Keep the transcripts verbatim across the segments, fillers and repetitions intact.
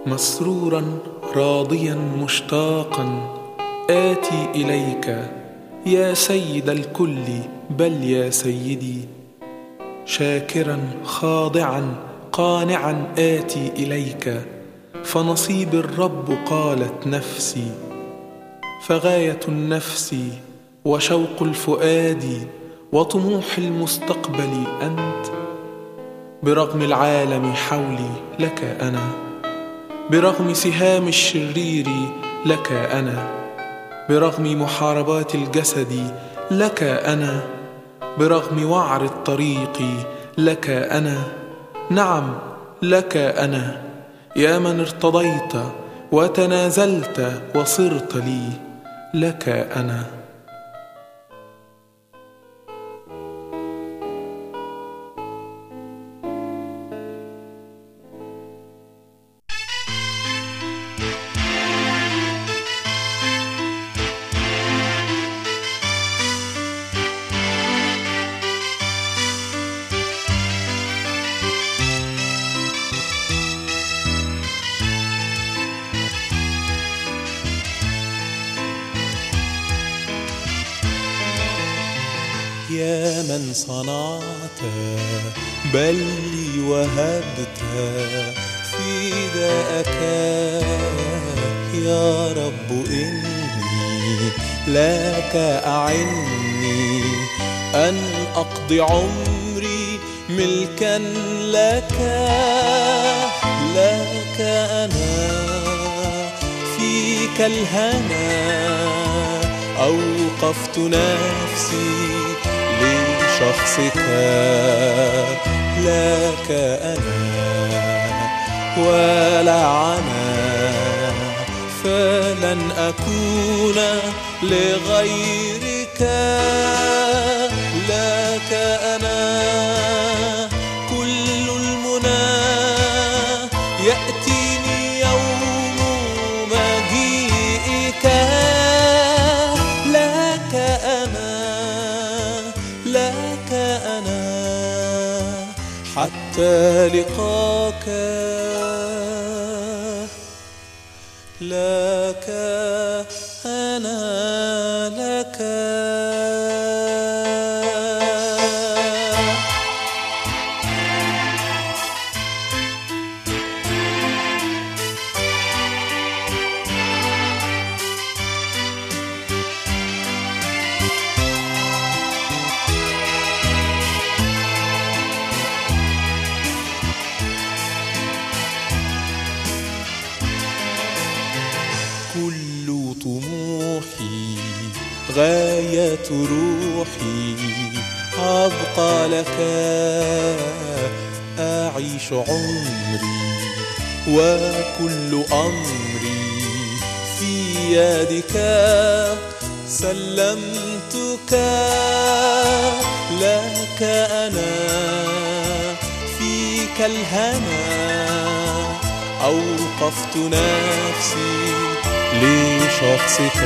مسرورا راضيا مشتاقا آتي إليك يا سيد الكل بل يا سيدي، شاكرا خاضعا قانعا آتي إليك، فنصيب الرب قالت نفسي، فغاية النفس وشوق الفؤاد وطموح المستقبل أنت. برغم العالم حولي لك أنا، برغم سهام الشرير لك أنا، برغم محاربات الجسد لك أنا، برغم وعر الطريق لك أنا، نعم لك أنا، يا من ارتضيت وتنازلت وصرت لي، لك أنا. يا من صنعت بل لي وهبت فداءك يا رب، إني لك أعني أن أقضي عمري ملكا لك. لك أنا فيك الهنا أوقفت نفسي لشخصك، لك أنا ولا عنا، فلن أكون لغيرك. لك أنا كل المنى يأتيني يوم مجيئك. لك أنا لك أنا حتى لقاك. لك أنا لك كل طموحي غاية روحي أبقى لك. أعيش عمري وكل أمري في يدك سلمتك. لك أنا فيك الهنا أوقفت نفسي لشخصك.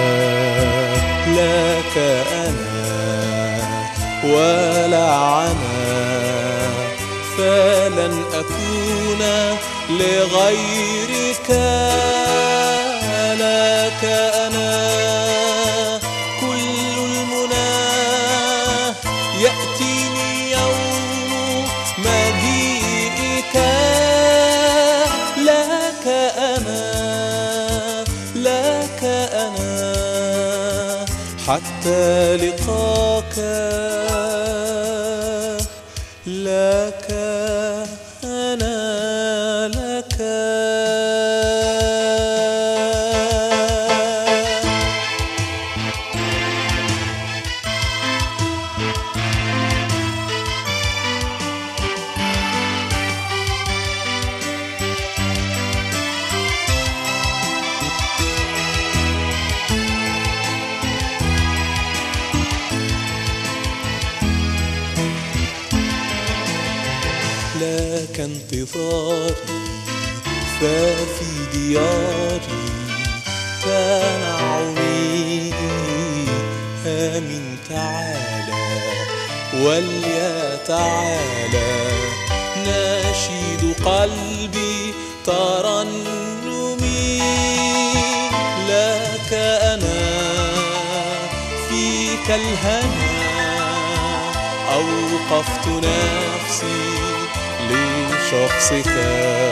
لك أنا ولا عنا، فلن أكون لغيرك. لك أنا كل المنى يأتيني يوم مجيئك. لك أنا لك أنا حتى لقاك. لك أنا لك لك انتظاري ففي دياري تنعمي. آمين تعالى وليتعالى نشيد قلبي ترنمي لك أنا فيك الهنا أوقفت نفسي لشخصك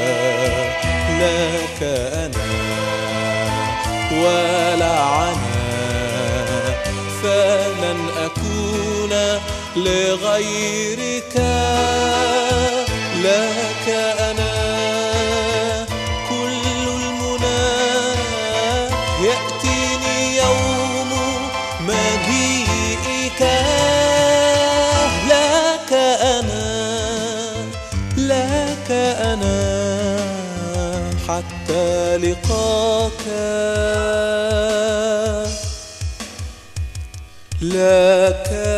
لك أنا ولا عنا فلن أكون لغيرك لك أنا كل المنى يأتيني يوم مجيئك لك أنا لك أنا حتى لقاك لك